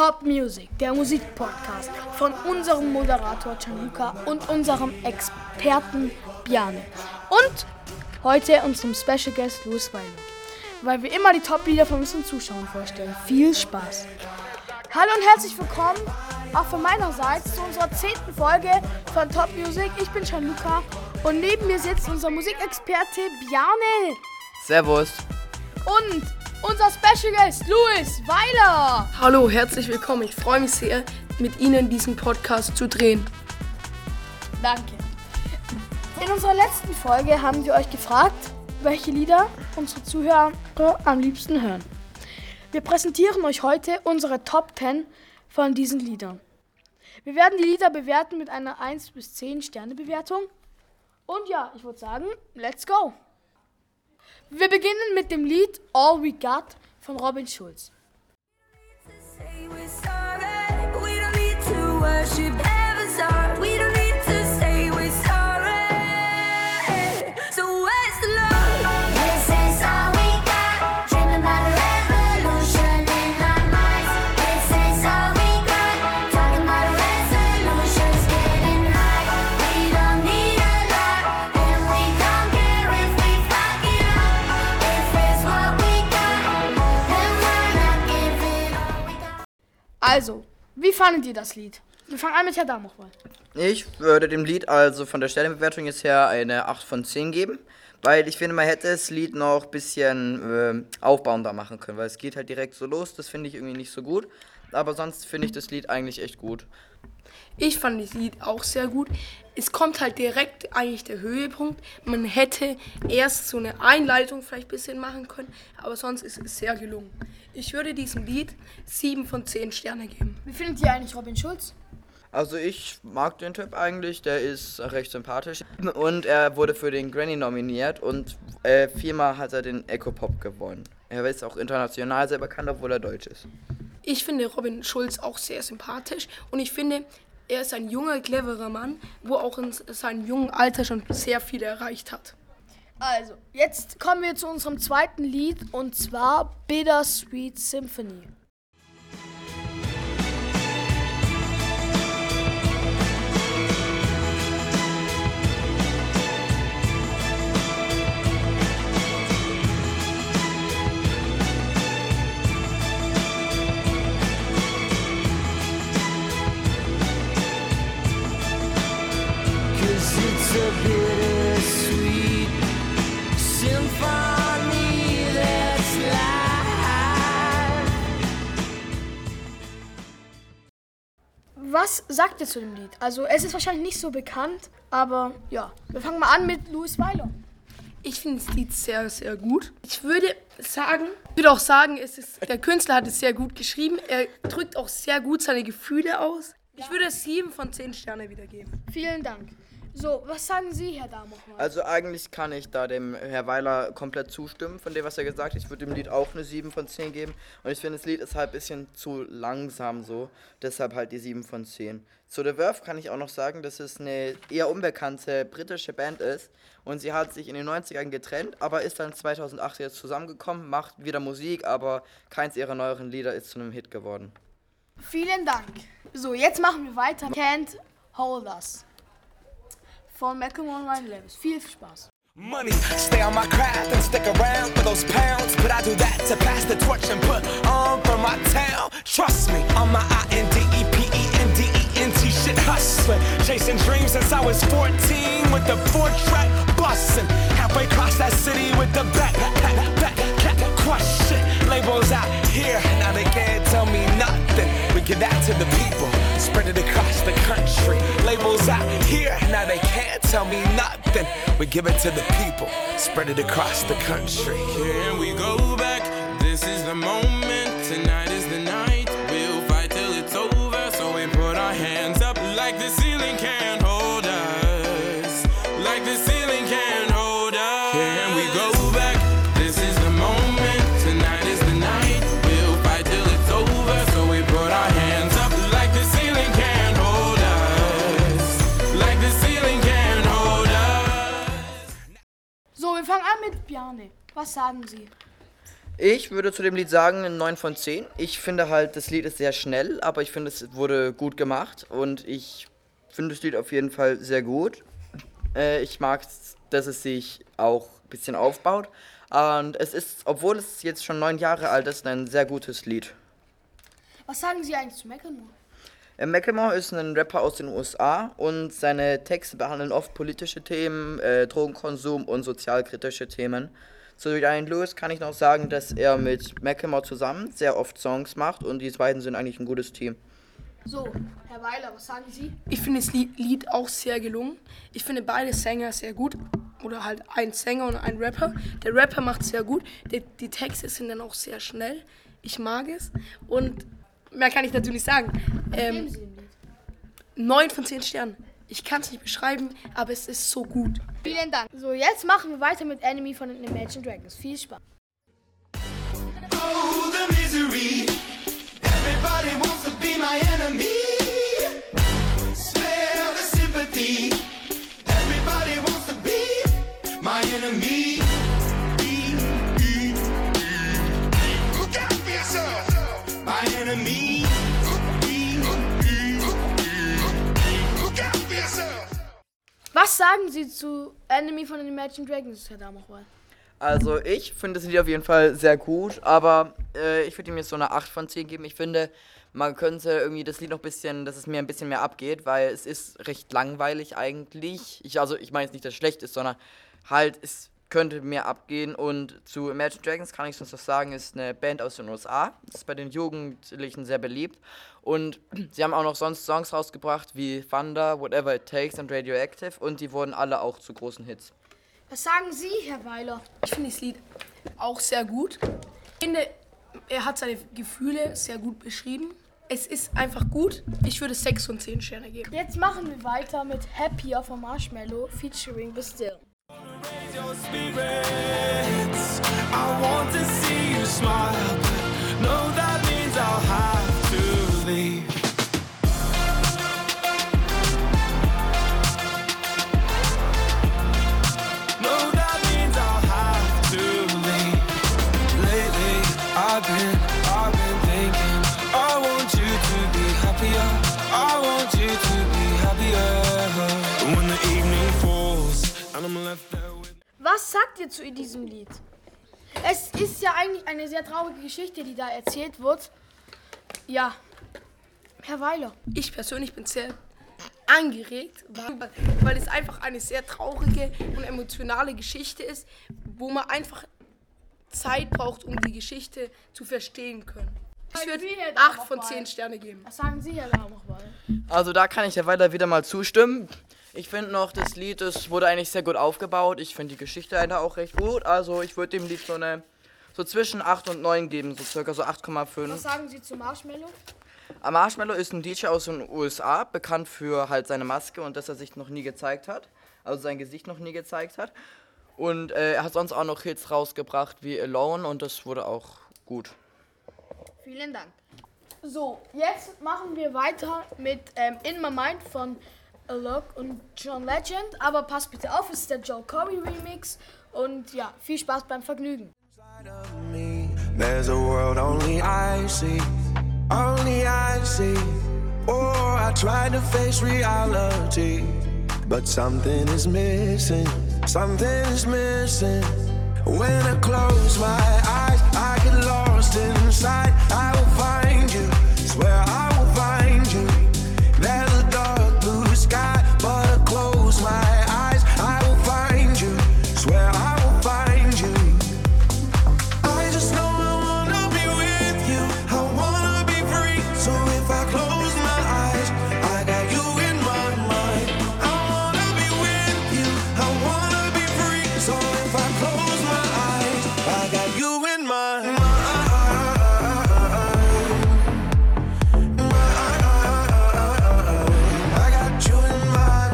Top Music, der Musikpodcast von unserem Moderator Gianluca und unserem Experten Bjarne. Und heute unserem Special Guest Luis Weiler, weil wir immer die Top-Lieder von unseren Zuschauern vorstellen. Viel Spaß! Hallo und herzlich willkommen auch von meiner Seite zu unserer 10. Folge von Top Music. Ich bin Gianluca und neben mir sitzt unser Musikexperte Bjarne. Servus. Und unser Special Guest Luis Weiler. Hallo, herzlich willkommen. Ich freue mich sehr, mit Ihnen diesen Podcast zu drehen. Danke. In unserer letzten Folge haben wir euch gefragt, welche Lieder unsere Zuhörer am liebsten hören. Wir präsentieren euch heute unsere Top 10 von diesen Liedern. Wir werden die Lieder bewerten mit einer 1 bis 10 Sterne Bewertung. Und ja, ich würde sagen, let's go! Wir beginnen mit dem Lied All We Got von Robin Schulz. Also, wie fandet ihr das Lied? Wir fangen an mit Herr Damochwald. Ich würde dem Lied also von der Stellenbewertung jetzt her eine 8 von 10 geben, weil ich finde, man hätte das Lied noch ein bisschen aufbauender machen können, weil es geht halt direkt so los, das finde ich irgendwie nicht so gut, aber sonst finde ich das Lied eigentlich echt gut. Ich fand das Lied auch sehr gut. Es kommt halt direkt eigentlich der Höhepunkt. Man hätte erst so eine Einleitung vielleicht ein bisschen machen können, aber sonst ist es sehr gelungen. Ich würde diesem Lied 7 von 10 Sterne geben. Wie findet ihr eigentlich Robin Schulz? Also ich mag den Typ eigentlich, der ist recht sympathisch und er wurde für den Grammy nominiert und 4-mal hat er den Ecopop gewonnen. Er ist auch international sehr bekannt, obwohl er deutsch ist. Ich finde Robin Schulz auch sehr sympathisch und ich finde, er ist ein junger, cleverer Mann, wo auch in seinem jungen Alter schon sehr viel erreicht hat. Also, jetzt kommen wir zu unserem zweiten Lied und zwar Bittersweet Symphony. Was sagt ihr zu dem Lied? Also es ist wahrscheinlich nicht so bekannt, aber ja, wir fangen mal an mit Luis Weiler. Ich finde das Lied sehr, sehr gut. Ich würde auch sagen, der Künstler hat es sehr gut geschrieben. Er drückt auch sehr gut seine Gefühle aus. Ich würde 7 von 10 Sterne wiedergeben. Vielen Dank. So, was sagen Sie, Herr Damochwald? Also eigentlich kann ich da dem Herr Weiler komplett zustimmen von dem, was er gesagt hat. Ich würde dem Lied auch eine 7 von 10 geben. Und ich finde, das Lied ist halt ein bisschen zu langsam so. Deshalb halt die 7 von 10. Zu The Verve kann ich auch noch sagen, dass es eine eher unbekannte britische Band ist. Und sie hat sich in den 90ern getrennt, aber ist dann 2008 jetzt zusammengekommen, macht wieder Musik, aber keins ihrer neueren Lieder ist zu einem Hit geworden. Vielen Dank. So, jetzt machen wir weiter. Can't Hold Us von Macklemore und Ryan Lewis. Viel Spaß. Money, stay on my craft and stick around for those pounds. But I do that to pass the torch and put on for my town. Trust me, on my INDEPENDENT shit hustling. Chasing dreams since I was 14 with the 4-track bustin'. Halfway across that city with the back crush shit. Labels out here, now they can't tell me nothing. We give that to the people, spread it across the country. Labels out here, now they can't tell me nothing. We give it to the people, spread it across the country. Here we go back, this is the moment, tonight is the night. We'll fight till it's over, so we put our hands up like the ceiling can't hold us. Like the ceiling can't hold us. Here we go back, this is the moment, tonight is the night. We'll fight till it's over, so we put our hands up like the ceiling can't hold us. Like the ceiling can't hold us. So, wir fangen an mit Bjarne. Was sagen Sie? Ich würde zu dem Lied sagen, eine 9 von 10. Ich finde halt, das Lied ist sehr schnell, aber ich finde, es wurde gut gemacht und ich finde das Lied auf jeden Fall sehr gut. Ich mag es, dass es sich auch ein bisschen aufbaut und es ist, obwohl es jetzt schon 9 Jahre alt ist, ein sehr gutes Lied. Was sagen Sie eigentlich zu Macklemore? Macklemore ist ein Rapper aus den USA und seine Texte behandeln oft politische Themen, Drogenkonsum und sozialkritische Themen. Zu Ryan Lewis kann ich noch sagen, dass er mit Macklemore zusammen sehr oft Songs macht und die beiden sind eigentlich ein gutes Team. So, Herr Weiler, was sagen Sie? Ich finde das Lied auch sehr gelungen. Ich finde beide Sänger sehr gut. Oder halt ein Sänger und ein Rapper. Der Rapper macht es sehr gut. Die Texte sind dann auch sehr schnell. Ich mag es. Und mehr kann ich dazu nicht sagen. Geben Sie dem Lied. 9 von 10 Sternen. Ich kann es nicht beschreiben, aber es ist so gut. Vielen Dank. So, jetzt machen wir weiter mit Enemy von den Imagine Dragons. Viel Spaß. Oh, the misery. Everybody wants to be my enemy. Spare the sympathy. Everybody wants to be my enemy. Look out for yourself. My enemy. Look out for yourself. Was sagen Sie zu Enemy von den Imagine Dragons, Herr Damachwal? Also ich finde das Lied auf jeden Fall sehr gut, aber ich würde ihm jetzt so eine 8 von 10 geben. Ich finde, man könnte irgendwie das Lied noch ein bisschen, dass es mir ein bisschen mehr abgeht, weil es ist recht langweilig eigentlich. Ich meine jetzt nicht, dass es schlecht ist, sondern halt, es könnte mehr abgehen. Und zu Imagine Dragons kann ich sonst was sagen, ist eine Band aus den USA. Das ist bei den Jugendlichen sehr beliebt. Und sie haben auch noch sonst Songs rausgebracht wie Thunder, Whatever It Takes und Radioactive und die wurden alle auch zu großen Hits. Was sagen Sie, Herr Weiler? Ich finde das Lied auch sehr gut. Ich finde, er hat seine Gefühle sehr gut beschrieben. Es ist einfach gut. Ich würde 6 von 10 Sterne geben. Jetzt machen wir weiter mit Happier von Marshmello featuring Bastille. Your spirits. I want to see you smile, but no, that means I'll have to leave. No, that means I'll have to leave. Lately, I've been thinking. I want you to be happier. I want you to be happier. And when the evening falls and I'm left there with. Was sagt ihr zu diesem Lied? Es ist ja eigentlich eine sehr traurige Geschichte, die da erzählt wird. Ja, Herr Weiler. Ich persönlich bin sehr angeregt, weil es einfach eine sehr traurige und emotionale Geschichte ist, wo man einfach Zeit braucht, um die Geschichte zu verstehen können. Ich würde 8 von 10 Sterne geben. Was sagen Sie, Herr Damachwal? Also da kann ich ja weiter wieder mal zustimmen. Ich finde noch, das Lied wurde eigentlich sehr gut aufgebaut. Ich finde die Geschichte dahinter auch recht gut. Also ich würde dem Lied so zwischen 8 und 9 geben, so circa so 8,5. Was sagen Sie zu Marshmello? Marshmello ist ein DJ aus den USA, bekannt für halt seine Maske und dass er sich noch nie gezeigt hat. Also sein Gesicht noch nie gezeigt hat. Und er hat sonst auch noch Hits rausgebracht wie Alone und das wurde auch gut. Vielen Dank. So, jetzt machen wir weiter mit In My Mind von Alok und John Legend. Aber passt bitte auf, es ist der Joel Corey Remix. Und ja, viel Spaß beim Vergnügen. There's a world only I see, only I see. Oh, I tried to face reality, but something is missing, something is missing. When I close my eyes, I get lost inside. I will find you, swear I will find you. There's a dark blue sky, but I close my eyes, I will find you, swear I will find you. I just know I wanna be with you, I wanna be free. So if I close my eyes, I got you in my mind. I wanna be with you, I wanna be free. So if I close my eyes, I got you in my mind. I got you in my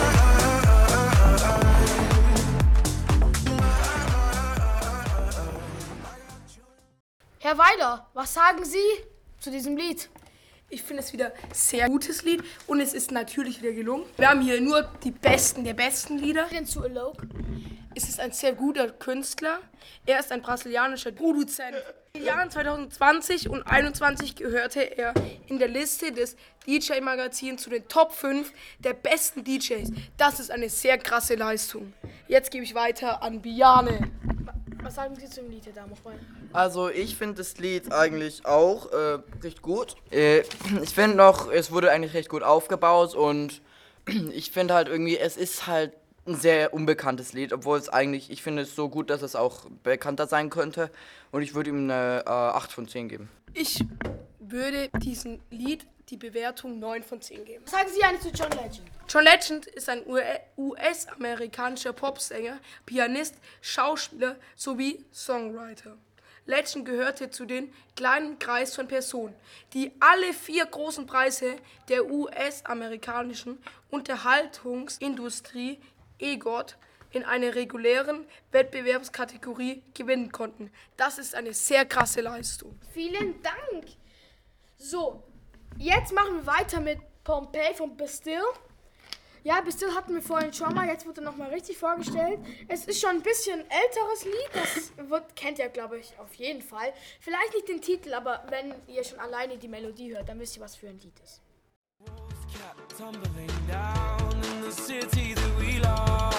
Herr Weiler, was sagen Sie zu diesem Lied? Ich finde es wieder sehr gutes Lied und es ist natürlich wieder gelungen. Wir haben hier nur die besten der besten Lieder. Denn zu Alok? Es ist ein sehr guter Künstler. Er ist ein brasilianischer Produzent. In den Jahren 2020 und 2021 gehörte er in der Liste des DJ-Magazins zu den Top 5 der besten DJs. Das ist eine sehr krasse Leistung. Jetzt gebe ich weiter an Biane. Was sagen Sie zum Lied, Herr Damochbein? Also ich finde das Lied eigentlich auch recht gut. Ich finde noch, es wurde eigentlich recht gut aufgebaut und ich finde halt irgendwie, es ist halt ein sehr unbekanntes Lied, obwohl es eigentlich, ich finde es so gut, dass es auch bekannter sein könnte und ich würde ihm eine 8 von 10 geben. Ich würde diesem Lied die Bewertung 9 von 10 geben. Was sagen Sie eigentlich zu John Legend? John Legend ist ein US-amerikanischer Popsänger, Pianist, Schauspieler sowie Songwriter. Legend gehörte zu den kleinen Kreis von Personen, die alle 4 großen Preise der US-amerikanischen Unterhaltungsindustrie EGOT in einer regulären Wettbewerbskategorie gewinnen konnten. Das ist eine sehr krasse Leistung. Vielen Dank. So, jetzt machen wir weiter mit Pompeii von Bastille. Ja, Bastille hatten wir vorhin schon mal, jetzt wird er nochmal richtig vorgestellt. Es ist schon ein bisschen älteres Lied, das kennt ihr, glaube ich, auf jeden Fall. Vielleicht nicht den Titel, aber wenn ihr schon alleine die Melodie hört, dann wisst ihr, was für ein Lied ist. Kept tumbling down in the city that we love.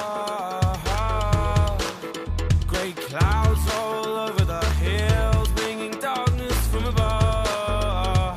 Great clouds all over the hills, bringing darkness from above.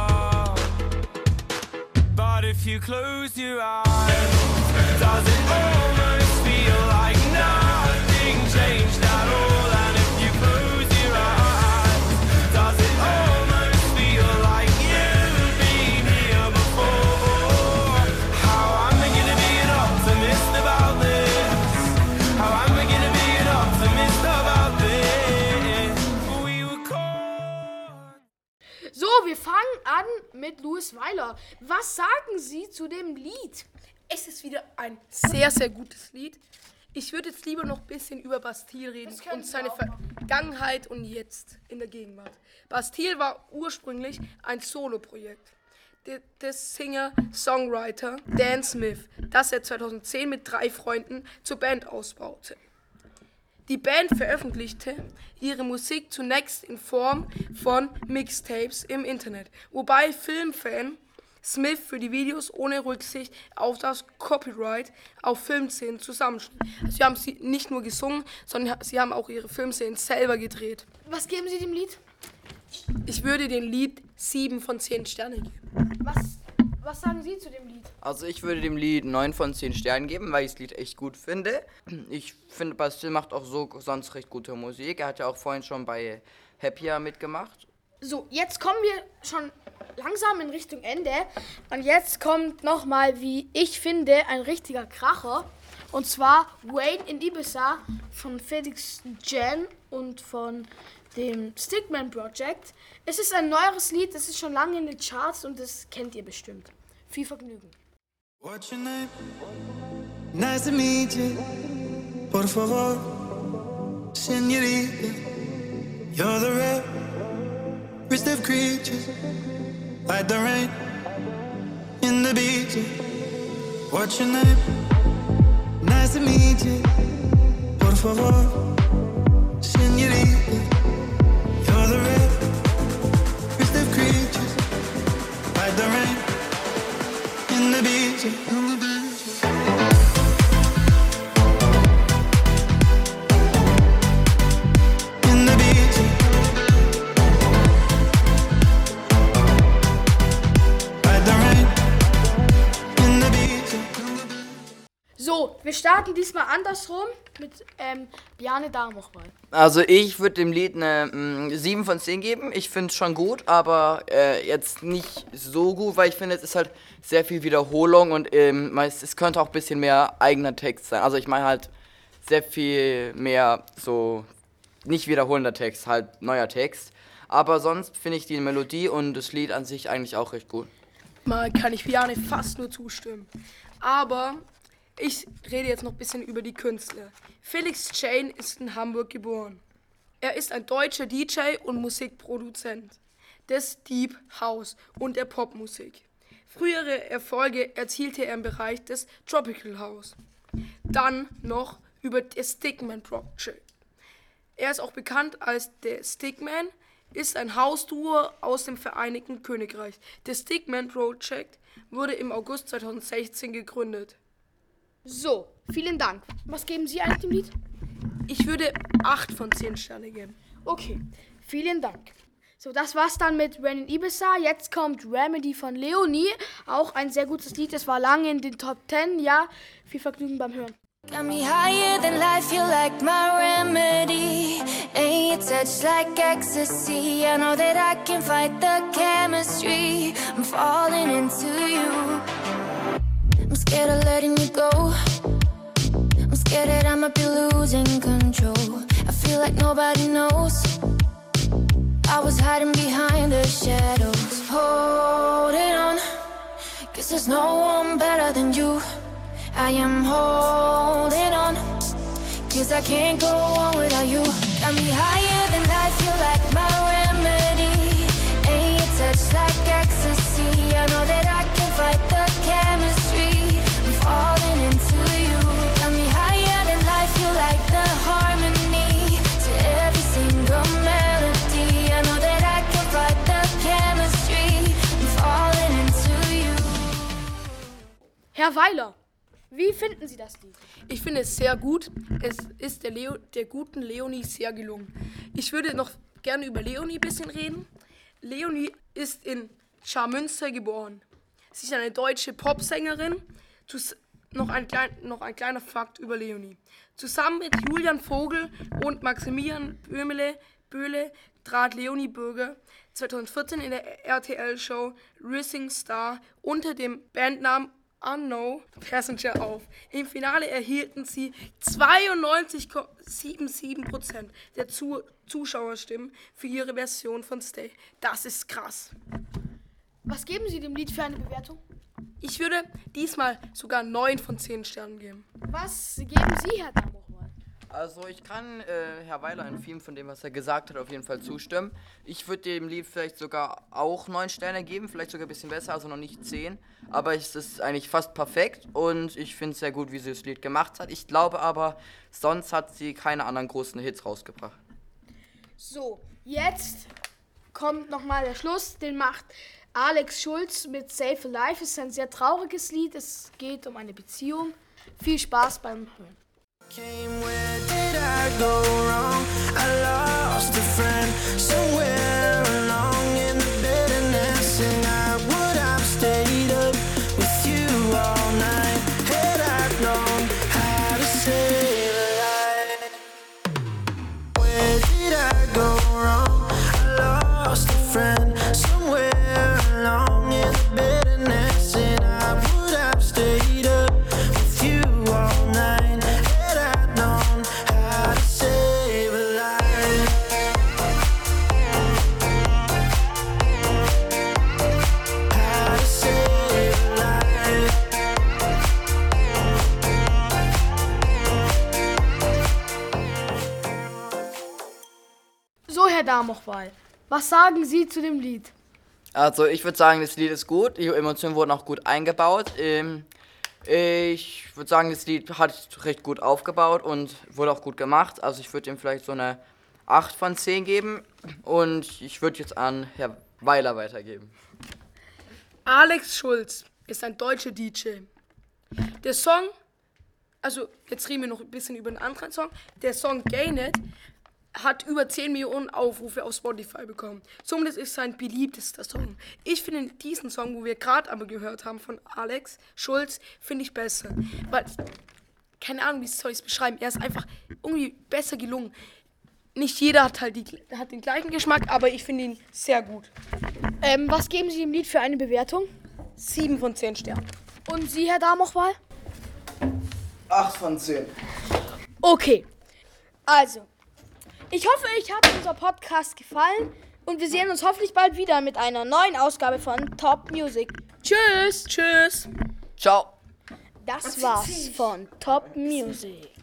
But if you close your eyes, does it almost feel like nothing changed at all? And if you close your eyes, does it almost feel like you've been here before? How am I gonna be an optimist about this? How am I gonna be an optimist about this? We were caught. So, wir fangen an mit Louis Weiler. Was sagen Sie zu dem Lied? Es ist wieder ein sehr, sehr gutes Lied. Ich würde jetzt lieber noch ein bisschen über Bastille reden können und Sie seine auch machen. Vergangenheit und jetzt in der Gegenwart. Bastille war ursprünglich ein Soloprojekt des Singer-Songwriter Dan Smith, das er 2010 mit 3 Freunden zur Band ausbaute. Die Band veröffentlichte ihre Musik zunächst in Form von Mixtapes im Internet, wobei Filmfan Smith für die Videos ohne Rücksicht auf das Copyright auf Filmszenen zusammenschnitt. Also sie haben sie nicht nur gesungen, sondern sie haben auch ihre Filmszenen selber gedreht. Was geben Sie dem Lied? Ich würde dem Lied 7 von 10 Sterne geben. Was sagen Sie zu dem Lied? Also ich würde dem Lied 9 von 10 Sternen geben, weil ich das Lied echt gut finde. Ich finde, Bastille macht auch so sonst recht gute Musik. Er hat ja auch vorhin schon bei Happier mitgemacht. So, jetzt kommen wir schon langsam in Richtung Ende. Und jetzt kommt nochmal, wie ich finde, ein richtiger Kracher. Und zwar Wayne in Ibiza von Felix Jen und von dem Stickman Project. Es ist ein neueres Lied, das ist schon lange in den Charts und das kennt ihr bestimmt. Viel Vergnügen. What's your name? Nice to meet you. Por favor, señorita. You're the rarest of creatures, like the rain in the beach. What's your name? Nice to meet you. Por favor, señorita. You're the rarest of creatures, like the rain in the beach. So, wir starten diesmal andersrum mit Biane Damochbein. Also ich würde dem Lied eine 7 von 10 geben. Ich finde es schon gut, aber jetzt nicht so gut, weil ich finde, es ist halt sehr viel Wiederholung und es könnte auch ein bisschen mehr eigener Text sein. Also ich meine halt sehr viel mehr so nicht wiederholender Text, halt neuer Text. Aber sonst finde ich die Melodie und das Lied an sich eigentlich auch recht gut. Mal kann ich Biane fast nur zustimmen. Aber ich rede jetzt noch ein bisschen über die Künstler. Felix Jen ist in Hamburg geboren. Er ist ein deutscher DJ und Musikproduzent des Deep House und der Popmusik. Frühere Erfolge erzielte er im Bereich des Tropical House. Dann noch über The Stickman Project. Er ist auch bekannt als The Stickman, ist ein Hausduo aus dem Vereinigten Königreich. The Stickman Project wurde im August 2016 gegründet. So, vielen Dank. Was geben Sie eigentlich dem Lied? Ich würde 8 von 10 Sterne geben. Okay, vielen Dank. So, das war's dann mit Rain in Ibiza. Jetzt kommt Remedy von Leonie. Auch ein sehr gutes Lied. Es war lange in den Top 10. Ja, viel Vergnügen beim Hören. Got me higher than life, you're like my remedy. And your touch like ecstasy. I know that I can fight the chemistry. I'm falling into you. I'm scared of letting you go. I'm scared that I might be losing control. I feel like nobody knows. I was hiding behind the shadows. Holding on, 'cause there's no one better than you. I am holding on, 'cause I can't go on without you. Got me higher than life, you're like my remedy. And your touch like ecstasy. I know that I can fight the chemistry. I'm falling into you. Got me higher than life, you're like the harmony to every single melody. I know that I can fight the chemistry. I'm falling into you. Herr Weiler, wie finden Sie das Lied? Ich finde es sehr gut. Es ist der guten Leonie sehr gelungen. Ich würde noch gerne über Leonie ein bisschen reden. Leonie ist in Scharmünster geboren. Sie ist eine deutsche Popsängerin. Noch ein kleiner Fakt über Leonie. Zusammen mit Julian Vogel und Maximilian Böhle trat Leonie Bürger 2014 in der RTL-Show Rising Star unter dem Bandnamen Unknown Passenger auf. Im Finale erhielten sie 92,77% der Zuschauerstimmen für ihre Version von Stay. Das ist krass. Was geben Sie dem Lied für eine Bewertung? Ich würde diesmal sogar 9 von 10 Sternen geben. Was geben Sie, Herr Damochwald? Also ich kann Herr Weiler in vielem von dem, was er gesagt hat, auf jeden Fall zustimmen. Ich würde dem Lied vielleicht sogar auch 9 Sterne geben, vielleicht sogar ein bisschen besser, also noch nicht 10. Aber es ist eigentlich fast perfekt und ich finde es sehr gut, wie sie das Lied gemacht hat. Ich glaube aber, sonst hat sie keine anderen großen Hits rausgebracht. So, jetzt kommt nochmal der Schluss, den macht Alex Schulz mit Save a Life. Es ist ein sehr trauriges Lied, es geht um eine Beziehung. Viel Spaß beim Hören. Where did I go wrong? I lost a friend somewhere along in the bitterness, and I would have stayed up with you all night had I known how to save a life. Where did I go wrong? I lost a friend somewhere along in the bitterness, and I would have stayed up with you all night. So, Herr Damochwald, was sagen Sie zu dem Lied? Also ich würde sagen, das Lied ist gut, die Emotionen wurden auch gut eingebaut. Ich würde sagen, das Lied hat recht gut aufgebaut und wurde auch gut gemacht. Also ich würde ihm vielleicht so eine 8 von 10 geben und ich würde jetzt an Herr Weiler weitergeben. Alex Schulz ist ein deutscher DJ. Der Song, also jetzt reden wir noch ein bisschen über einen anderen Song. Der Song Gain It hat über 10 Millionen Aufrufe auf Spotify bekommen. Somit ist sein beliebtester Song. Ich finde diesen Song, wo wir gerade aber gehört haben von Alex Schulz, finde ich besser. Weil, keine Ahnung, wie soll ich es beschreiben, er ist einfach irgendwie besser gelungen. Nicht jeder hat halt den gleichen Geschmack, aber ich finde ihn sehr gut. Was geben Sie dem Lied für eine Bewertung? 7 von 10 Sternen. Und Sie, Herr Damochwald? 8 von 10. Okay, also, ich hoffe, euch hat unser Podcast gefallen und wir sehen uns hoffentlich bald wieder mit einer neuen Ausgabe von Top Music. Tschüss! Tschüss! Ciao! Das war's von Top Music.